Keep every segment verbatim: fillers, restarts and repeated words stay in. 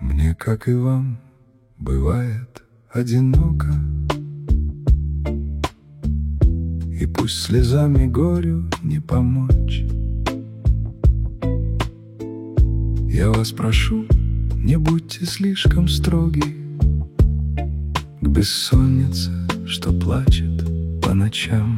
Мне, как и вам, бывает одиноко, и пусть слезами горю не помочь. Я вас прошу, не будьте слишком строги к бессоннице, что плачет по ночам.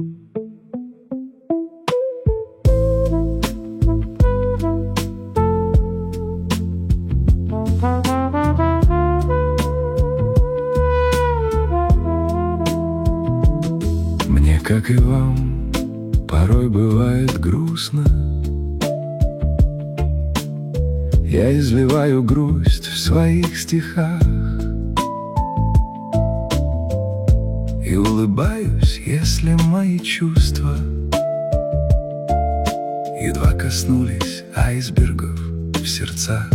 Мне, как и вам, порой бывает грустно. Я изливаю грусть в своих стихах и улыбаюсь, если мои чувства едва коснулись айсбергов в сердцах.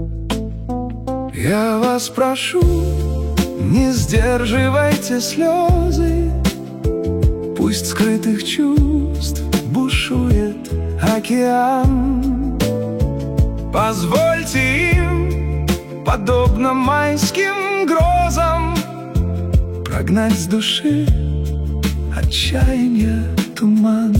Я вас прошу, не сдерживайте слезы, пусть скрытых чувств бушует океан. Позвольте им, подобно майским грозам, прогнать с души отчаяния туман.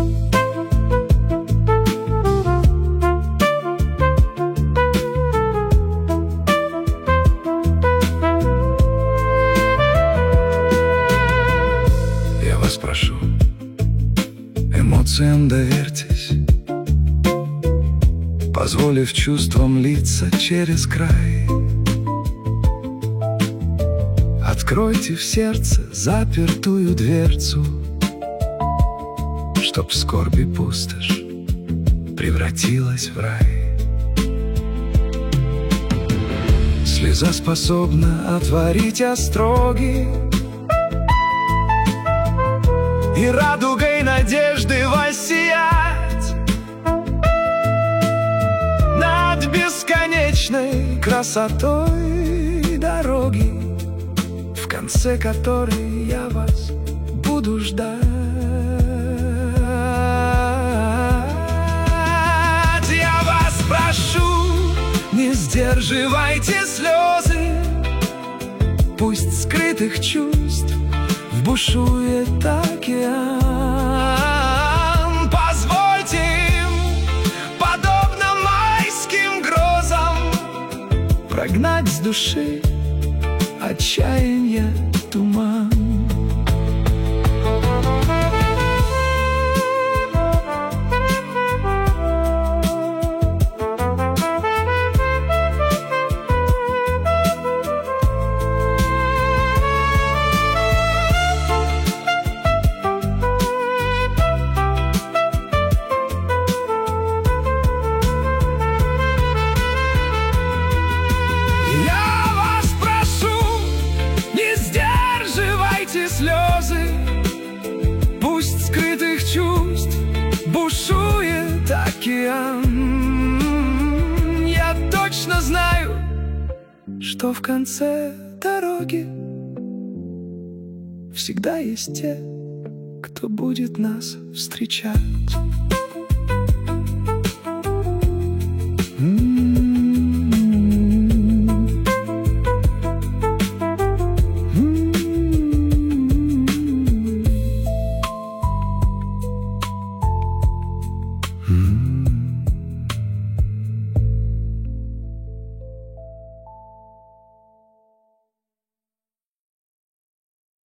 Я вас прошу, эмоциям доверьтесь, позволив чувствам литься через край. Откройте в сердце запертую дверцу, чтоб скорби пустошь превратилась в рай. Слеза способна отворить остроги и радугой надежды воссиять над бесконечной красотой дороги, в конце которой я вас буду ждать. Я вас прошу, не сдерживайте слезы, пусть скрытых чувств бушует океан. Позвольте им, подобно майским грозам, прогнать с души отчаяние туман. Слезы, пусть скрытых чувств бушует океан. Я точно знаю, что в конце дороги всегда есть те, кто будет нас встречать.